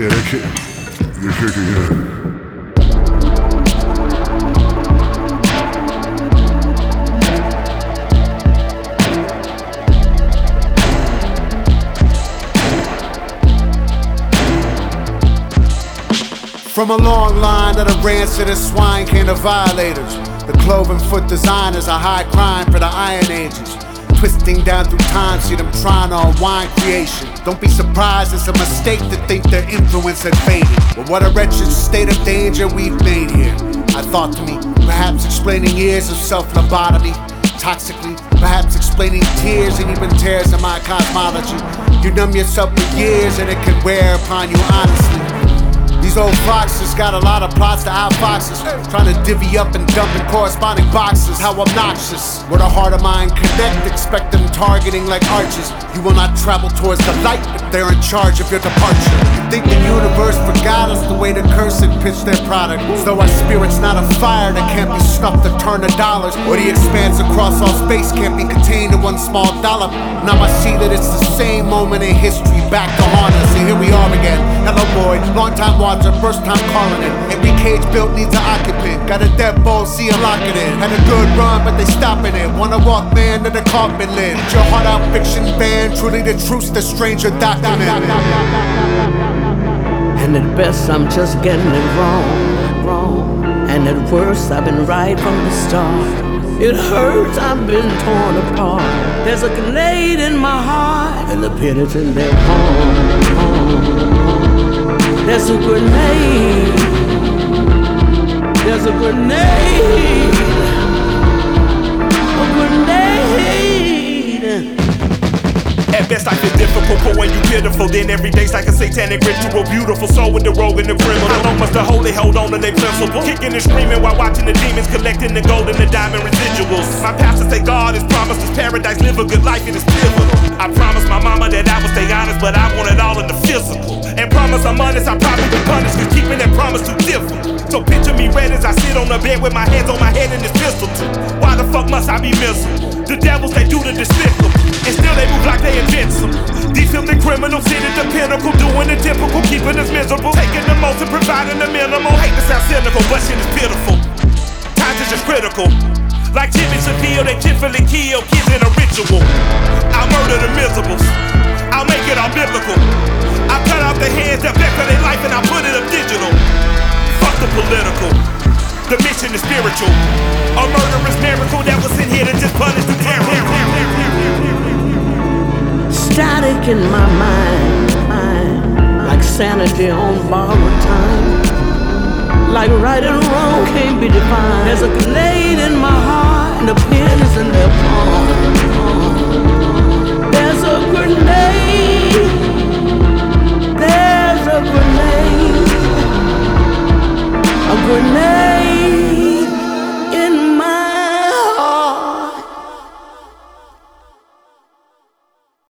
Yeah, that shit. That shit, yeah. From a long line of the rancid and swine can of violators, the cloven foot designers are high crime for the Iron Ages. Twisting down through time, see them trying to unwind creation. Don't be surprised, it's a mistake to think their influence had faded. But what a wretched state of danger we've made here. I thought to me, perhaps explaining years of self-lobotomy, toxically, perhaps explaining tears and even tears in my cosmology. You numb yourself for years and it can wear upon you honestly. These old foxes got a lot of plots to outfox us, trying to divvy up and dump in corresponding boxes. How obnoxious. Where the heart of mine connect, expect them targeting like archers. You will not travel towards the light if they're in charge of your departure. You think the universe forgot us the way the cursed pitch their product, as though our spirit's not a fire that can't be snuffed to turn to dollars, or the expanse across all space can't be contained to one small dollop. Now I see that it's the same moment in history back to haunt us, and here we are again. Hello boy, long time watcher, first time calling it. Every cage built needs an occupant. Got a deadbolt, see him lock it in. Had a good run, but they stopping it. Wanna walk man to the coffin lid. Get your heart out fiction band, truly the truth's the stranger document. And at best I'm just getting it wrong. And at worst I've been right from the start. It hurts, I've been torn apart. There's a grenade in my heart, and the pit is in their palm. There's a grenade. There's a grenade. A grenade. At best I feel difficult, but when you pitiful, then every day's like a satanic ritual. Beautiful soul with the rogue and the criminal. How long must the holy hold on to their principle? Kicking and screaming while watching the demons collecting the gold and the diamond residuals. My pastor say God has promised us paradise, live a good life, it is pivotal. I promised my mama that I would stay honest, but I want it all in the physical. And promise I'm honest, I probably be punished, cause keeping that promise too difficult. So picture me red as I sit on the bed with my hands on my head and this pistol too. Why the fuck must I be miserable? The devils, they do the despicable, and still they move like they invincible. These filthy criminals sit at the pinnacle, doing the typical, keeping us miserable, taking the most and providing the minimal. Hate to sound cynical, but shit is pitiful. Times is just critical. Like Jimmy Seville, they cheerfully kill kids in a ritual. I'll murder the miserables, I'll make it all biblical. I'll cut off the hands that beg for their life and I'll put it up digital. Fuck the political, the mission is spiritual. A murderous miracle that was in here to just punish the terror. Static in my mind, like sanity on borrowed time. Like right and wrong can't be defined. There's a grenade in my heart, and the pin is in their palm. There's a grenade. There's a grenade. A grenade.